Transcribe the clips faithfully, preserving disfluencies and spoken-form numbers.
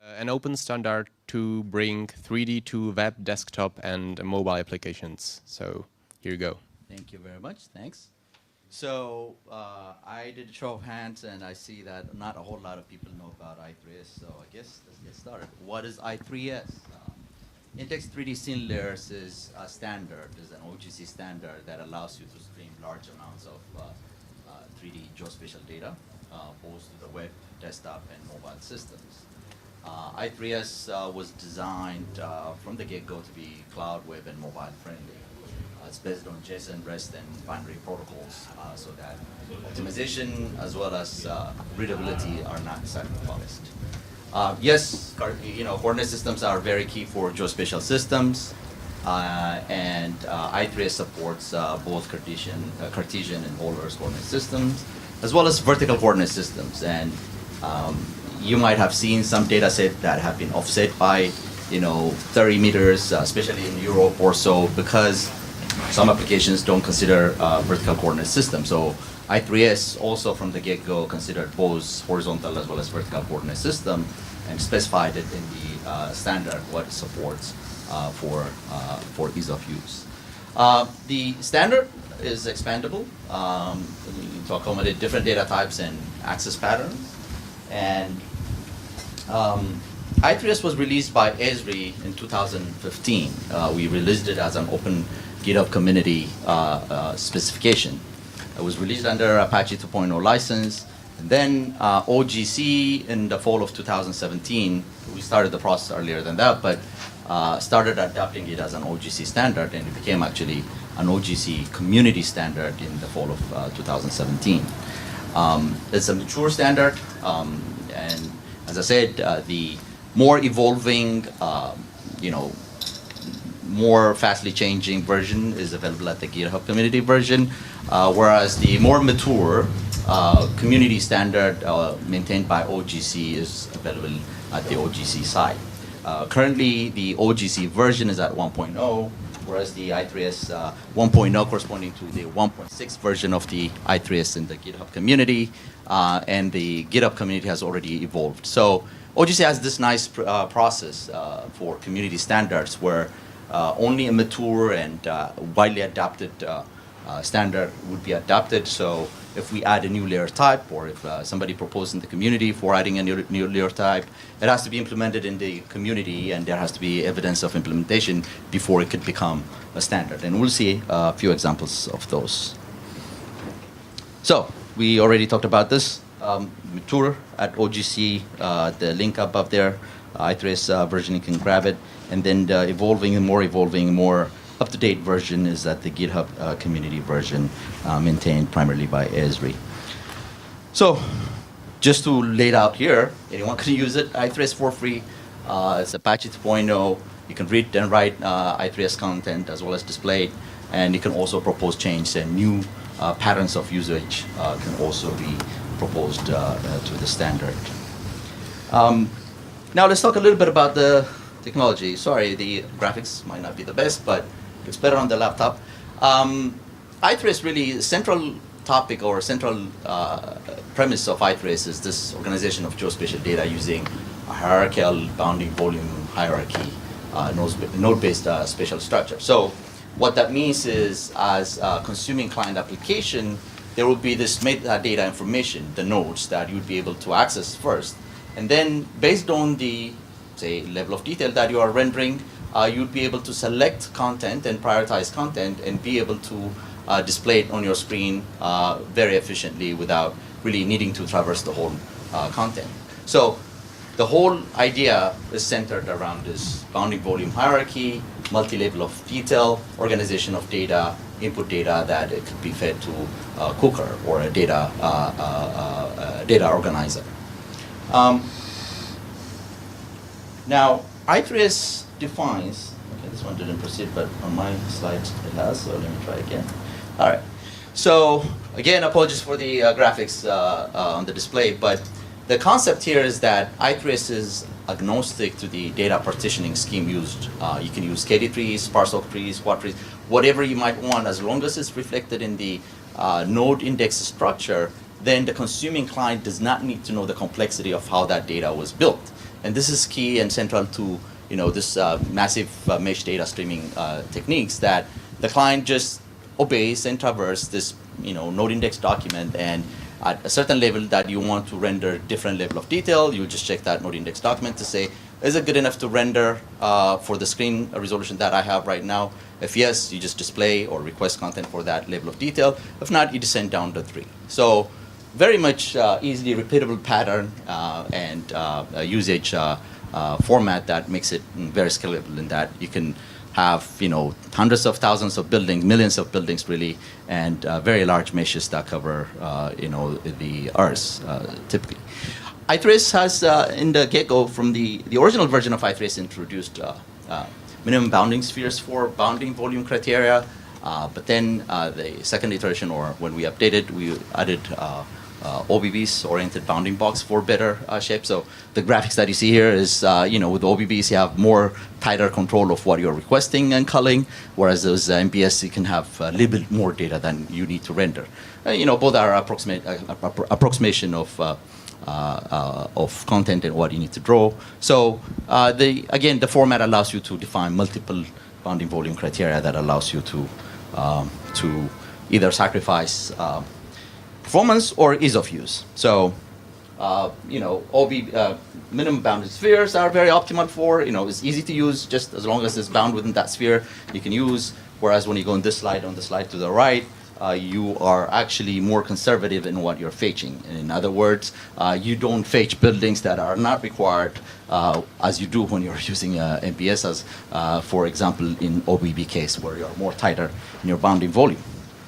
an open standard to bring three D to web, desktop, and mobile applications. So here you go. Thank you very much. Thanks. So uh, I did a show of hands, and I see that not a whole lot of people know about I three S. So I guess let's get started. What is I three S? Um, Index three D Scene Layers is a standard, is an O G C standard that allows you to stream large amounts of uh, uh, three D geospatial data, uh, both to the web, desktop, and mobile systems. Uh, I three S uh, was designed uh, from the get-go to be cloud, web, and mobile friendly. Uh, it's based on JSON, REST, and binary protocols, uh, so that optimization as well as uh, readability are not sacrificed. Uh, yes, you know, coordinate systems are very key for geospatial systems, uh, and uh, I three S supports uh, both Cartesian, uh, Cartesian and whole Earth coordinate systems, as well as vertical coordinate systems. And um, you might have seen some data set that have been offset by, you know, thirty meters, uh, especially in Europe or so, because some applications don't consider uh, vertical coordinate systems. So I three S also from the get-go considered both horizontal as well as vertical coordinate system and specified it in the uh, standard what it supports uh, for, uh, for ease of use. Uh, the standard is expandable um, to accommodate different data types and access patterns. And um, I three S was released by Esri in two thousand fifteen. Uh, we released it as an open GitHub community uh, uh, specification. It was released under Apache two point oh license. And then uh, O G C in the fall of two thousand seventeen, we started the process earlier than that, but uh, started adopting it as an O G C standard, and it became actually an O G C community standard in the fall of uh, two thousand seventeen. Um, it's a mature standard, um, and as I said, uh, the more evolving, uh, you know, more fastly changing version is available at the GitHub community version, uh, whereas the more mature uh, community standard uh, maintained by O G C is available at the O G C site. Uh, currently, the O G C version is at one point oh, whereas the I three S uh, one point oh corresponding to the one point six version of the I three S in the GitHub community, uh, and the GitHub community has already evolved. So O G C has this nice pr uh, process uh, for community standards where uh, only a mature and uh, widely adopted uh, uh, standard would be adopted. So if we add a new layer type, or if uh, somebody proposed in the community for adding a new, new layer type, it has to be implemented in the community, and there has to be evidence of implementation before it could become a standard. And we'll see a few examples of those. So we already talked about this. Um, mature at O G C, uh, the link above there, uh, I three S uh, version, you can grab it. And then the evolving and more evolving, more up-to-date version is at the GitHub uh, community version, uh, maintained primarily by Esri. So just to lay it out here, anyone can use it, I three S for free. Uh, it's Apache two point oh. You can read and write uh, I three S content as well as display it. And you can also propose change, and new uh, patterns of usage uh, can also be proposed uh, uh, to the standard. Um, now let's talk a little bit about the technology. Sorry, the graphics might not be the best, but it's better on the laptop. Um, I three S really, central topic or central uh, premise of I three S is this organization of geospatial data using a hierarchical bounding volume hierarchy, uh, node-based uh, spatial structure. So what that means is, as a consuming client application, there will be this metadata information, the nodes that you'd be able to access first. And then based on the, say, level of detail that you are rendering, uh, you'd be able to select content and prioritize content and be able to uh, display it on your screen uh, very efficiently without really needing to traverse the whole uh, content. So the whole idea is centered around this bounding volume hierarchy, multi-level of detail, organization of data, input data that it could be fed to a cooker or a data, uh, uh, uh, data organizer. Um, now, I three S defines, okay, this one didn't proceed, but on my slides it has, so let me try again. All right, so again, apologies for the uh, graphics uh, uh, on the display, but the concept here is that I three S is agnostic to the data partitioning scheme used. Uh, you can use K D trees, sparse oak trees, quad trees, whatever you might want, as long as it's reflected in the uh, node index structure, then the consuming client does not need to know the complexity of how that data was built. And this is key and central to you know this uh, massive uh, mesh data streaming uh, techniques that the client just obeys and traverses this you know node index document, and at a certain level that you want to render different level of detail, you just check that node index document to say, is it good enough to render uh, for the screen resolution that I have right now? If yes, you just display or request content for that level of detail. If not, you descend down to three. So very much uh, easily repeatable pattern uh, and uh, a usage uh, uh, format that makes it very scalable in that you can have you know hundreds of thousands of buildings, millions of buildings really, and uh, very large meshes that cover uh, you know the Earth uh, typically. I three S has uh, in the get-go from the the original version of I three S introduced uh, uh, minimum bounding spheres for bounding volume criteria, uh, but then uh, the second iteration, or when we updated, we added uh, uh, O B Bs, oriented bounding box, for better uh, shape. So the graphics that you see here is, uh, you know, with O B Bs you have more tighter control of what you're requesting and culling, whereas those uh, M P S you can have a little bit more data than you need to render. Uh, you know, both are approximate, uh, approximation of uh, Uh, uh, of content and what you need to draw. So uh, the, again, the format allows you to define multiple bounding volume criteria that allows you to, um, to either sacrifice uh, performance or ease of use. So, uh, you know, O B, uh, minimum bounded spheres are very optimal for, you know, it's easy to use just as long as it's bound within that sphere you can use, whereas when you go on this slide, on the slide to the right, Uh, you are actually more conservative in what you're fetching. In other words, uh, you don't fetch buildings that are not required uh, as you do when you're using uh, M P S, as, uh, for example, in O B B case, where you're more tighter in your bounding volume.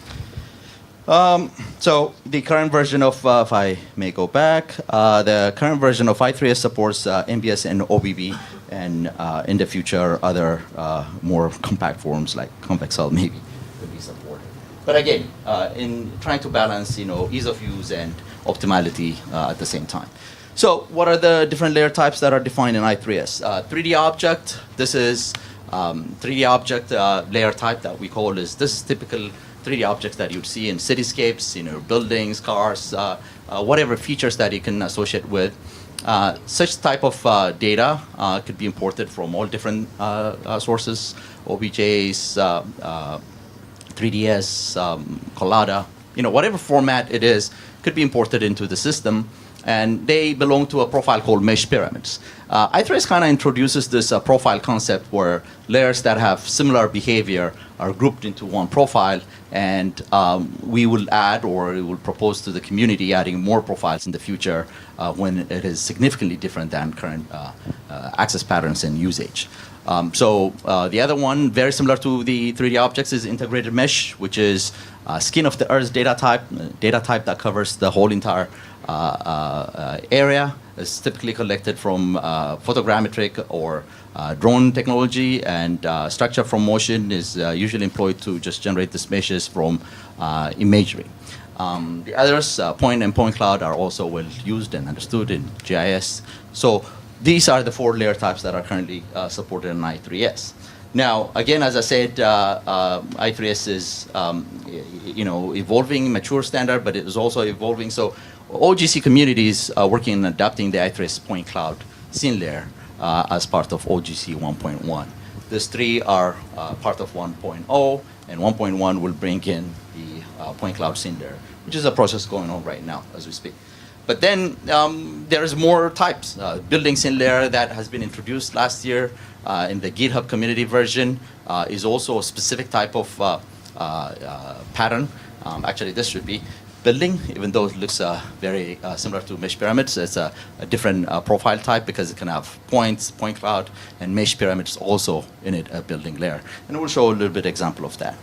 Um, so the current version of, uh, if I may go back, uh, the current version of I three S supports uh, M P S and O B B, and uh, in the future, other uh, more compact forms like CompactCell maybe could be supported. But again, uh, in trying to balance, you know, ease of use and optimality uh, at the same time. So what are the different layer types that are defined in I three S? Uh, three D object, this is um, three D object uh, layer type that we call is, this is typical three D objects that you'd see in cityscapes, you know, buildings, cars, uh, uh, whatever features that you can associate with. Uh, such type of uh, data uh, could be imported from all different uh, uh, sources, O B Js, uh, uh, three D S, um, Collada, you know, whatever format it is, could be imported into the system, and they belong to a profile called mesh pyramids. Uh, I three S kind of introduces this uh, profile concept where layers that have similar behavior are grouped into one profile, and um, we will add, or we will propose to the community adding more profiles in the future uh, when it is significantly different than current uh, uh, access patterns and usage. Um, so uh, the other one, very similar to the three D objects, is integrated mesh, which is uh, skin of the Earth data type, uh, data type that covers the whole entire uh, uh, area. It's typically collected from uh, photogrammetric or uh, drone technology, and uh, structure from motion is uh, usually employed to just generate these meshes from uh, imagery. Um, the others, uh, point and point cloud, are also well used and understood in G I S. So these are the four layer types that are currently uh, supported in I three S. Now, again, as I said, uh, uh, I three S is um, you know, evolving, mature standard, but it is also evolving. So O G C communities are working on adapting the I three S point cloud scene layer uh, as part of O G C one point one. These three are uh, part of one point oh, and one point one will bring in the uh, point cloud scene layer, which is a process going on right now as we speak. But then um, there's more types. Uh, building scene layer that has been introduced last year uh, in the GitHub community version uh, is also a specific type of uh, uh, uh, pattern. Um, actually, this should be building, even though it looks uh, very uh, similar to mesh pyramids. It's a, a different uh, profile type because it can have points, point cloud, and mesh pyramids also in it, a building layer. And we'll show a little bit example of that.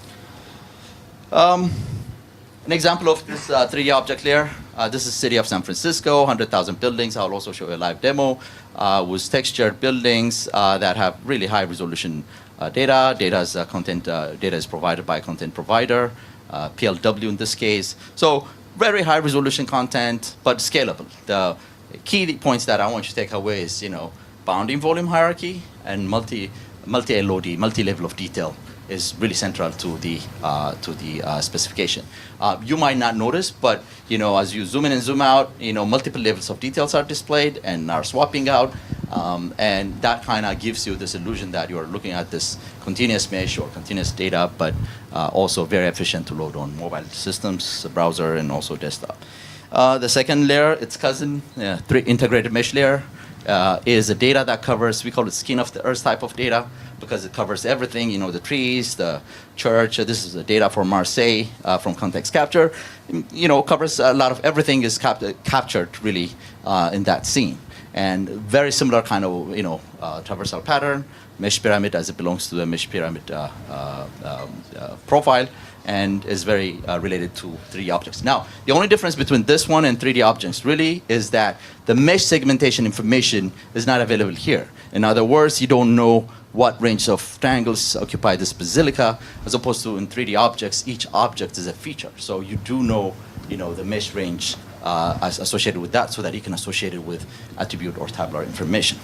Um, An example of this uh, three D object layer, uh, this is city of San Francisco, one hundred thousand buildings. I'll also show you a live demo uh, with textured buildings uh, that have really high resolution uh, data. Data is, uh, content, uh, data is provided by a content provider, uh, P L W in this case. So very high resolution content, but scalable. The key points that I want you to take away is, you know, bounding volume hierarchy and multi, multi-L O D, multi-level of detail is really central to the uh, to the uh, specification. Uh, you might not notice, but you know, as you zoom in and zoom out, you know, multiple levels of details are displayed and are swapping out, um, and that kind of gives you this illusion that you're looking at this continuous mesh or continuous data, but uh, also very efficient to load on mobile systems, browser, and also desktop. Uh, the second layer, its cousin, uh, three integrated mesh layer, uh, is the data that covers, we call it skin of the earth type of data, because it covers everything, you know, the trees, the church. Uh, this is the data for Marseille uh, from context capture. You know, covers a lot of everything is cap captured really uh, in that scene. And very similar kind of, you know, uh, traversal pattern, mesh pyramid as it belongs to the mesh pyramid uh, uh, um, uh, profile, and is very uh, related to three D objects. Now, the only difference between this one and three D objects really is that the mesh segmentation information is not available here. In other words, you don't know what range of triangles occupy this basilica, as opposed to in three D objects, each object is a feature. So you do know, you know, the mesh range uh, as associated with that, so that you can associate it with attribute or tabular information.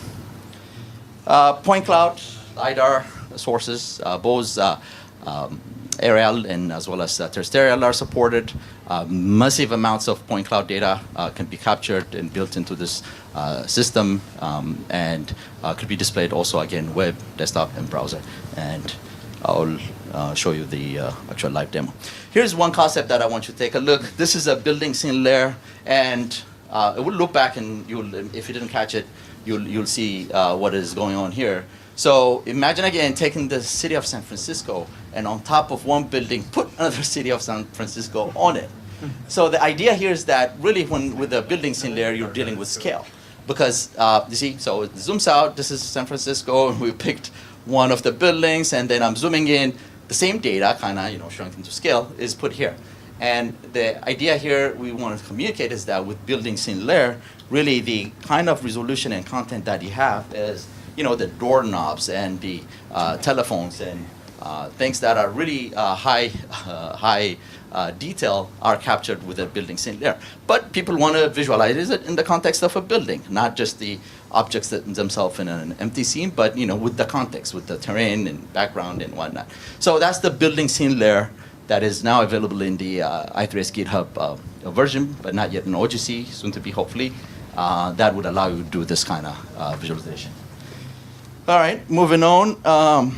Uh, point cloud, LiDAR sources, uh, both uh, um, aerial and as well as uh, terrestrial are supported. Uh, massive amounts of point cloud data uh, can be captured and built into this uh, system, um, and uh, could be displayed also again web, desktop, and browser. And I'll uh, show you the uh, actual live demo. Here's one concept that I want you to take a look. This is a building scene layer, and uh, it will look back, and you'll, if you didn't catch it, you'll you'll see uh, what is going on here. So imagine again taking the city of San Francisco, and on top of one building, put another city of San Francisco on it. So the idea here is that really when with the building scene layer, you're dealing with scale. Because, uh, you see, so it zooms out, this is San Francisco, and we picked one of the buildings, and then I'm zooming in, the same data, kind of, you know, shrunk into scale, is put here. And the idea here we want to communicate is that with building scene layer, really the kind of resolution and content that you have is, you know, the doorknobs and the uh, telephones and uh, things that are really uh, high, uh, high uh, detail are captured with a building scene layer. But people want to visualize it in the context of a building, not just the objects that themselves in an empty scene, but you know, with the context, with the terrain and background and whatnot. So that's the building scene layer that is now available in the uh, i three S GitHub uh, version, but not yet in O G C, soon to be hopefully. Uh, that would allow you to do this kind of uh, visualization. All right, moving on. Um,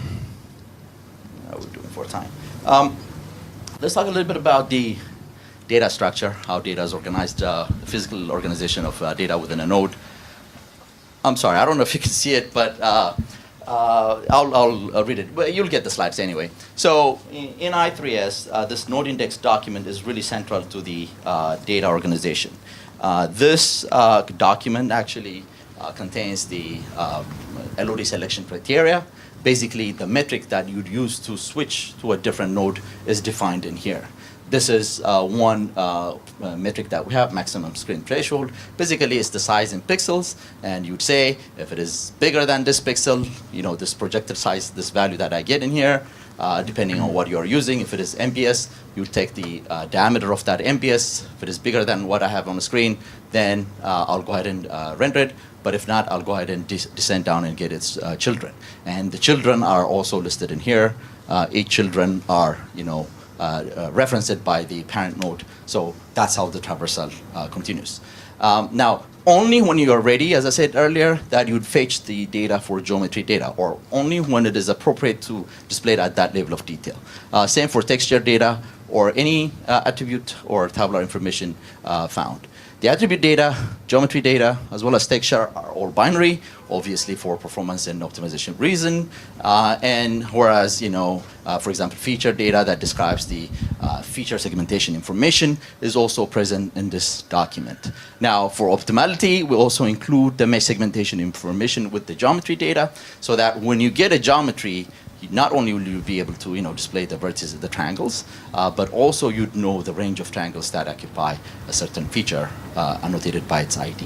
how are we doing for time? Um, let's talk a little bit about the data structure, how data is organized, uh, the physical organization of uh, data within a node. I'm sorry, I don't know if you can see it, but uh, uh, I'll, I'll, I'll read it. Well, you'll get the slides anyway. So in, in i three S, uh, this node index document is really central to the uh, data organization. Uh, this uh, document actually uh, contains the uh, L O D selection criteria. Basically, the metric that you'd use to switch to a different node is defined in here. This is uh, one uh, uh, metric that we have, maximum screen threshold. Basically, it's the size in pixels, and you'd say if it is bigger than this pixel, you know, this projected size, this value that I get in here, uh, depending on what you're using. If it is M B S, you take the uh, diameter of that M B S. If it is bigger than what I have on the screen, then uh, I'll go ahead and uh, render it. But if not, I'll go ahead and des descend down and get its uh, children. And the children are also listed in here. Uh, eight children are, you know, Uh, uh, referenced by the parent node. So that's how the traversal uh, continues. Um, now, only when you are ready, as I said earlier, that you'd fetch the data for geometry data, or only when it is appropriate to display it at that level of detail. Uh, same for texture data or any uh, attribute or tabular information uh, found. The attribute data, geometry data, as well as texture are all binary, obviously for performance and optimization reason. Uh, and whereas, you know, uh, for example, feature data that describes the uh, feature segmentation information is also present in this document. Now, for optimality, we also include the mesh segmentation information with the geometry data, so that when you get a geometry, not only will you be able to, you know, display the vertices of the triangles, uh, but also you'd know the range of triangles that occupy a certain feature uh, annotated by its I D.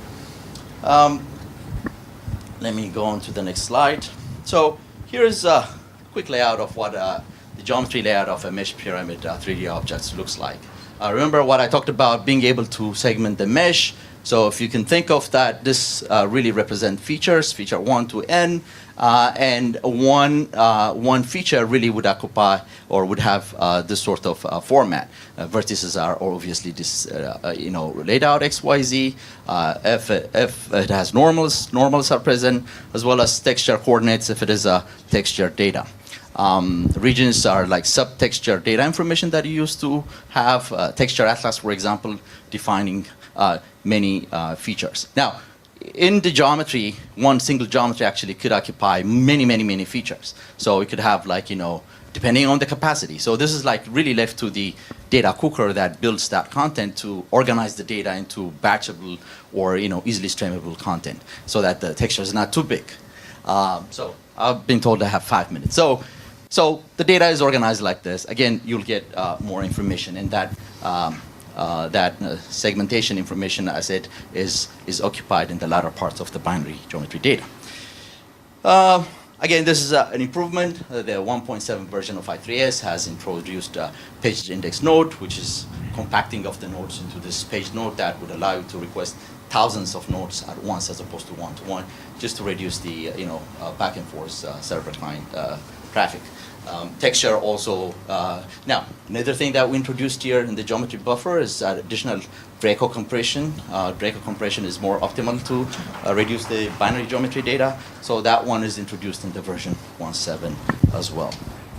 Um, let me go on to the next slide. So here's a quick layout of what uh, the geometry layout of a mesh pyramid uh, three D objects looks like. Uh, remember what I talked about, being able to segment the mesh. So if you can think of that, this uh, really represent features, feature one to n, Uh, and one, uh, one feature really would occupy or would have uh, this sort of uh, format. Uh, vertices are obviously this, uh, uh, you know, laid out X, Y, Z. Uh, if, it, if it has normals, normals are present, as well as texture coordinates if it is a texture data. Um, regions are like subtexture data information that you used to have. Uh, texture atlas, for example, defining uh, many uh, features. Now, in the geometry, one single geometry actually could occupy many, many, many features. So it could have like, you know, depending on the capacity. So this is like really left to the data cooker that builds that content to organize the data into batchable or, you know, easily streamable content so that the texture is not too big. Um, so I've been told I have five minutes. So, so the data is organized like this. Again, you'll get uh, more information in that um, Uh, that uh, segmentation information, as it is, is occupied in the latter parts of the binary geometry data. Uh, again, this is uh, an improvement. Uh, the one point seven version of I three S has introduced uh, page index node, which is compacting of the nodes into this page node that would allow you to request thousands of nodes at once as opposed to one-to-one, just to reduce the uh, you know, uh, back and forth uh, server-client uh, traffic. Um, texture also, uh, now, another thing that we introduced here in the geometry buffer is uh, additional Draco compression. Uh, Draco compression is more optimal to uh, reduce the binary geometry data, so that one is introduced in the version one point seven as well.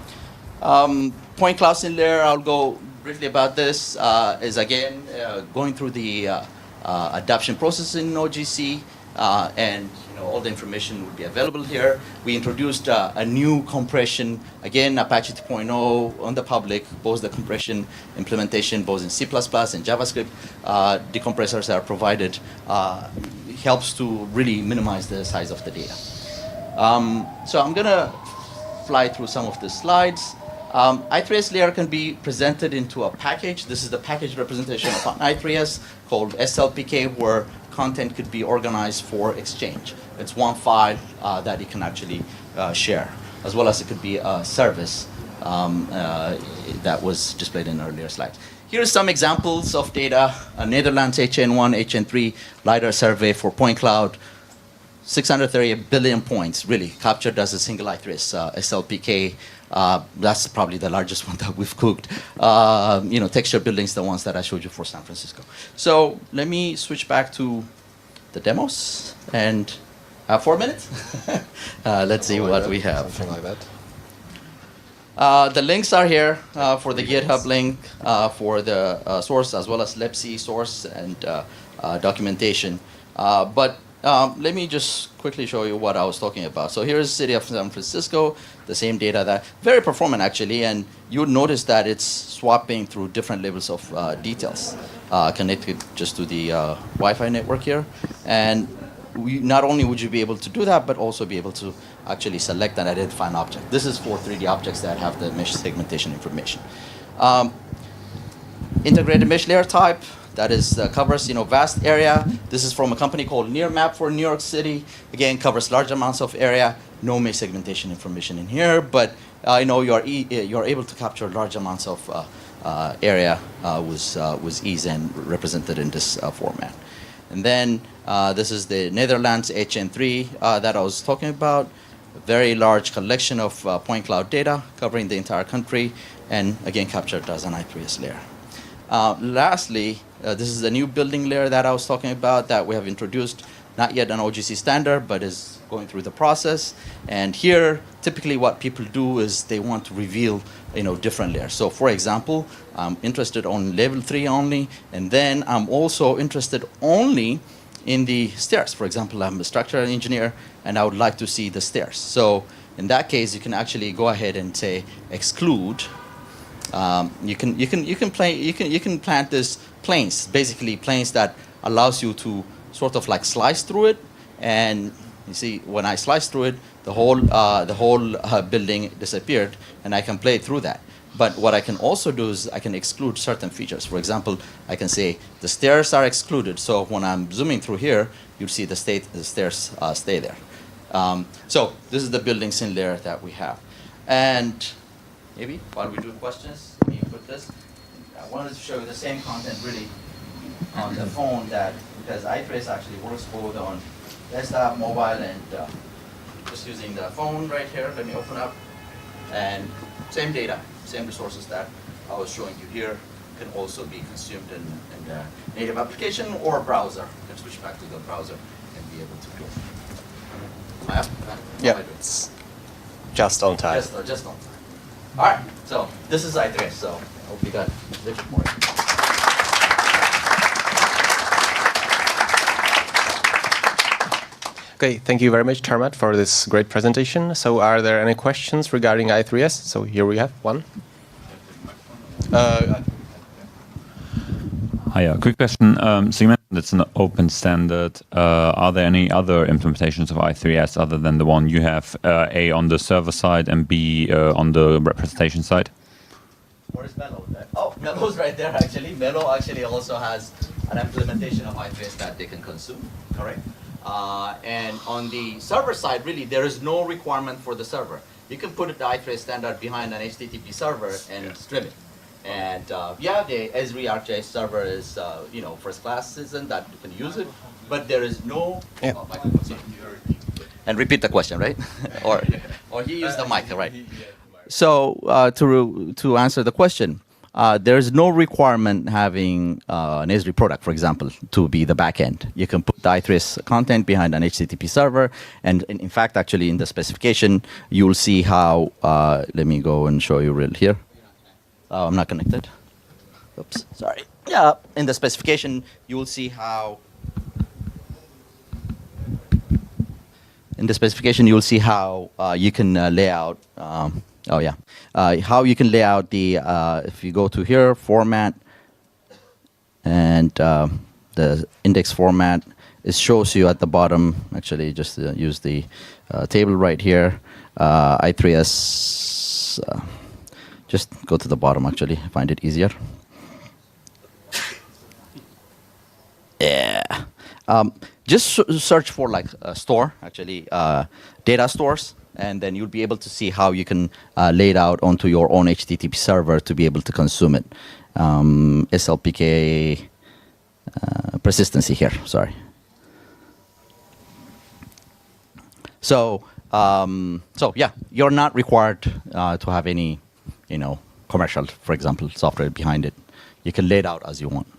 Um, point cloud in there, I'll go briefly about this, uh, is again uh, going through the uh, uh, adoption process in O G C, uh, and you know, all the information would be available here. We introduced uh, a new compression, again, Apache two point oh on the public, both the compression implementation, both in C plus plus and JavaScript. Uh, decompressors are provided, uh, helps to really minimize the size of the data. Um, so I'm gonna fly through some of the slides. Um, I three S layer can be presented into a package. This is the package representation of an I three S called S L P K, where content could be organized for exchange. It's one file uh, that you can actually uh, share, as well as it could be a service um, uh, that was displayed in earlier slides. Here are some examples of data. Uh, Netherlands H N one, H N three, LiDAR survey for point cloud. six hundred thirty billion points, really, captured as a single I three S uh, S L P K. Uh, that's probably the largest one that we've cooked. Uh, you know, texture buildings, the ones that I showed you for San Francisco. So let me switch back to the demos, and uh, four minutes. uh, let's see Something what like we that, have. Something like that. Uh, the links are here uh, for the GitHub link uh, for the uh, source, as well as libc source and uh, uh, documentation. Uh, but um, let me just quickly show you what I was talking about. So here's the city of San Francisco, the same data that, very performant actually, and you would notice that it's swapping through different levels of uh, details uh, connected just to the uh, Wi-Fi network here. And we, not only would you be able to do that, but also be able to actually select and identify an object. This is for three D objects that have the mesh segmentation information. Um, integrated mesh layer type, that is uh, covers you know vast area. This is from a company called Nearmap for New York City. Again, covers large amounts of area. No mesh segmentation information in here, but uh, you know you are e you are able to capture large amounts of uh, uh, area uh, with uh, with ease and represented in this uh, format. And then uh, this is the Netherlands H N three uh, that I was talking about. A very large collection of uh, point cloud data covering the entire country, and again captured as an I three S layer. Uh, lastly, uh, this is the new building layer that I was talking about that we have introduced, not yet an O G C standard, but is going through the process. And here, typically what people do is they want to reveal you know, different layers. So for example, I'm interested on level three only, and then I'm also interested only in the stairs. For example, I'm a structural engineer, and I would like to see the stairs. So in that case, you can actually go ahead and say exclude. Um, you can you can you can play you can you can plant this planes, basically planes that allows you to sort of like slice through it, and you see when I slice through it, the whole uh, the whole uh, building disappeared, and I can play through that. But what I can also do is I can exclude certain features. For example, I can say the stairs are excluded. So when I'm zooming through here, you'll see the state the stairs uh, stay there. Um, so this is the building scene layer that we have, and maybe while we do questions, let me put this. I wanted to show you the same content really on the phone, that because I three S actually works both on desktop, mobile, and uh, just using the phone right here. Let me open up. And same data, same resources that I was showing you here can also be consumed in, in the native application or browser. You can switch back to the browser and be able to do it. Am I up? Yeah, Am I doing? it's just on time. Just, uh, just on time. All right, so this is I three S, so I hope you got a little bit more. Okay, thank you very much, Tarmat, for this great presentation. So are there any questions regarding I three S? So here we have one. Uh, Hi, yeah, quick question. Um, so you mentioned it's an open standard. Uh, are there any other implementations of I three S other than the one you have, uh, A, on the server side and B, uh, on the representation side? Where's Mello? Oh, Mello's right there, actually. Mello actually also has an implementation of I three S that they can consume, correct? Uh, and on the server side, really, there is no requirement for the server. You can put the I three S standard behind an H T T P server and stream it. And uh, yeah, the Esri ArcGIS server is, uh, you know, first class citizen that you can use it, but there is no. Yeah. Oh, Michael, sorry. And repeat the question, right? or, or he used the mic, right? So uh, to to answer the question, uh, there is no requirement having uh, an Esri product, for example, to be the backend. You can put the I three S content behind an H T T P server, and in, in fact, actually, in the specification, you will see how. Uh, let me go and show you real here. Oh, I'm not connected. Oops, sorry. Yeah, in the specification, you will see how. In the specification, you will see how uh, you can uh, lay out. Um, oh yeah, uh, how you can lay out the. Uh, if you go to here, format, and uh, the index format, it shows you at the bottom. Actually, just uh, use the uh, table right here. Uh, I three S. Uh, just go to the bottom. Actually, find it easier. Yeah. Um, just search for like a store, actually, uh, data stores, and then you'll be able to see how you can uh, lay it out onto your own H T T P server to be able to consume it. Um, S L P K uh, persistency here, sorry. So, um, so yeah, you're not required uh, to have any, you know, commercial, for example, software behind it. You can lay it out as you want.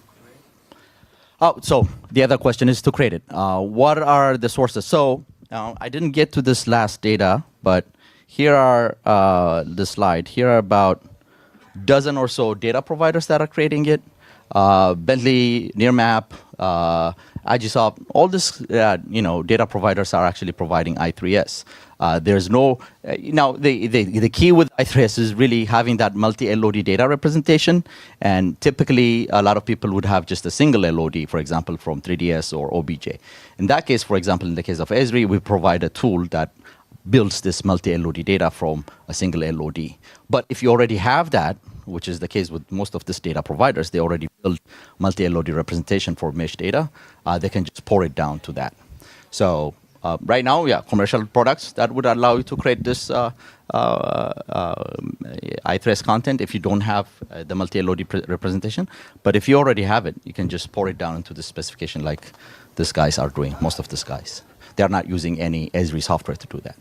Oh, so the other question is to create it. Uh, what are the sources? So uh, I didn't get to this last data, but here are uh, the slide. Here are about dozen or so data providers that are creating it. Uh, Bentley, Nearmap, uh, Agisoft, all this, uh, you know, data providers are actually providing I three S. Uh, there's no, uh, now the, the, the key with I three S is really having that multi-L O D data representation. And typically, a lot of people would have just a single L O D, for example, from three D S or O B J. In that case, for example, in the case of Esri, we provide a tool that builds this multi-L O D data from a single L O D. But if you already have that, which is the case with most of these data providers, they already build multi-L O D representation for mesh data, uh, they can just pour it down to that. So uh, right now, yeah, commercial products that would allow you to create this uh, uh, uh, I three S content if you don't have uh, the multi-L O D representation. But if you already have it, you can just pour it down into the specification like these guys are doing, most of these guys. They're not using any Esri software to do that.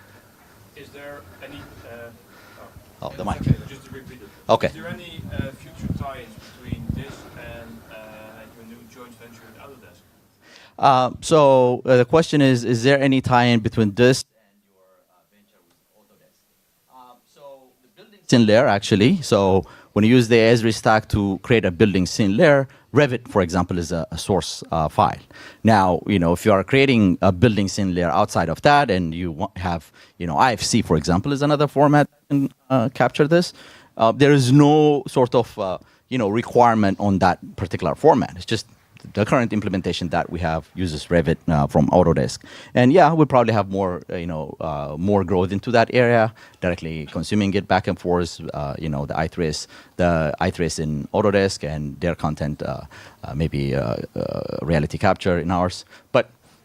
Is there any... Uh, Oh, oh, the mic. Okay, just to repeat it. Okay. Is there any uh, future tie-ins between this and uh, your new joint venture with Autodesk? Uh, so uh, the question is, is there any tie-in between this and your uh, venture with Autodesk? Um, so the building scene layer, actually, so when you use the Esri stack to create a building scene layer, Revit, for example, is a, a source uh, file. Now, you know, if you are creating a building scene layer outside of that and you want, have, you know, I F C, for example, is another format that can uh, capture this. Uh, there is no sort of, uh, you know, requirement on that particular format. It's just the current implementation that we have uses Revit uh, from Autodesk. And yeah, we'll probably have more, uh, you know, uh, more growth into that area, directly consuming it back and forth, uh, you know, the I three S, the I three S in Autodesk and their content, uh, uh, maybe uh, uh, reality capture in ours. But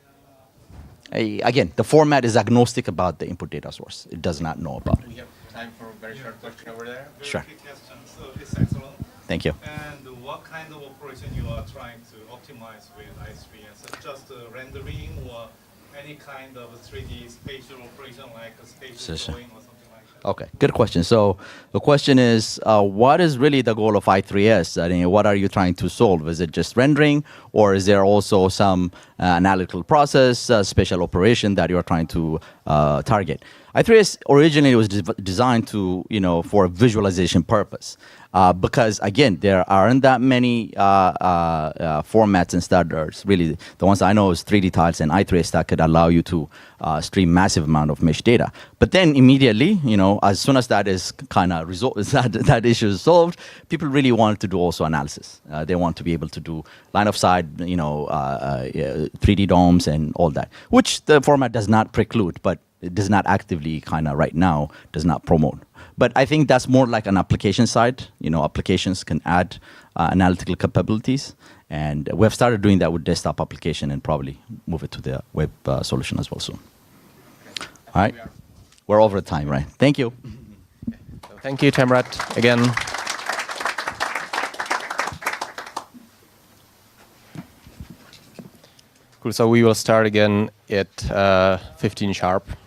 uh, again, the format is agnostic about the input data source. It does not know about it. We have time for a very short question over there. Very Sure. quick question. So it's excellent. Thank you. And what kind of operation you are trying to optimize with I three S? Just uh, rendering or any kind of three D spatial operation like a spatial Sure, sure. drawing or something like that? Okay, good question. So the question is, uh, what is really the goal of I three S? I mean, what are you trying to solve? Is it just rendering, or is there also some uh, analytical process, uh, spatial operation that you are trying to uh, target? I three S originally was de designed to, you know, for a visualization purpose. Uh, because again, there aren't that many uh, uh, uh, formats and standards. Really, the ones I know is three D tiles and I three S that could allow you to uh, stream massive amount of mesh data. But then immediately, you know, as soon as that is kind of resolved, that that issue is solved, people really want to do also analysis. Uh, they want to be able to do line of sight, you know, uh, uh, three D domes and all that, which the format does not preclude, but it does not actively kind of right now does not promote. But I think that's more like an application side. You know, applications can add uh, analytical capabilities. And we've started doing that with desktop application and probably move it to the web uh, solution as well soon. All right. We're over time, right? Thank you. So thank you, Temrat, again. Cool. So we will start again at uh, fifteen sharp.